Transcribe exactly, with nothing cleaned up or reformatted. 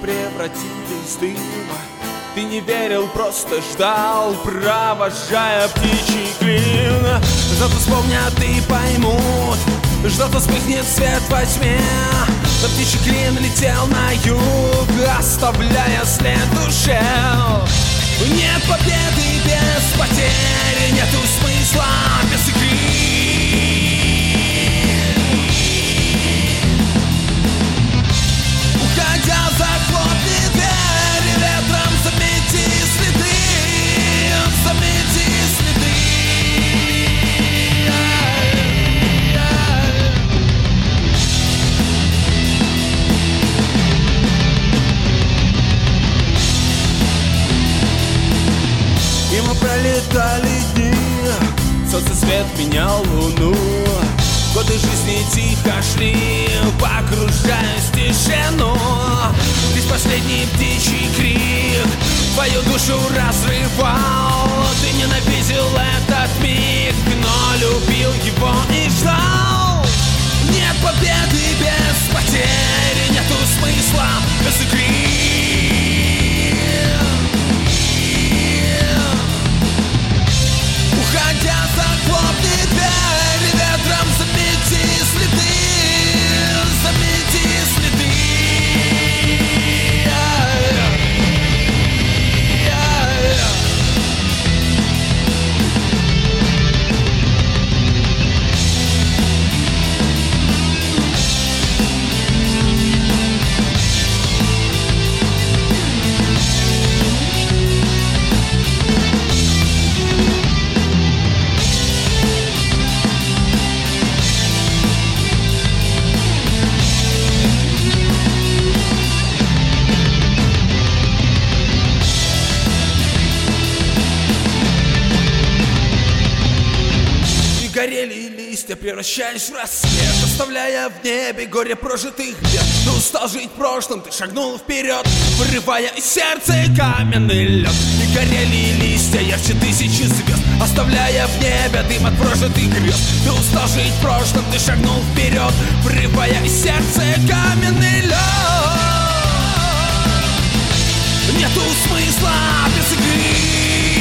превратились в дым. Ты не верил, просто ждал, провожая птичий клин. Что-то вспомнят и поймут, что-то вспыхнет свет во тьме. Но птичий клин летел на юг, оставляя след в душе. Нет победы без потери, нету смысла без игры. Уходя, захлопни дверь, ветром замети следы, замети следы. Мимо пролетали дни, солнце свет менял луну. Годы жизни тихо шли, погружаясь в тишину. Лишь последний птичий крик твою душу разрывал. Ты ненавидел этот миг, но любил его и ждал. Нет победы без потери, нету смысла без игры. Уходя, захлопни дверь, ветром замети следы, замети следы. Горели листья, превращаясь в рассвет, оставляя в небе горе прожитых лет. Ты устал жить прошлым, ты шагнул вперед, вырывая из сердца каменный лед. И горели листья ярче тысячи звезд, оставляя в небе дым от прожитых грез. Ты устал жить прошлым, ты шагнул вперед, вырывая из сердца каменный лед. Нету смысла без игры.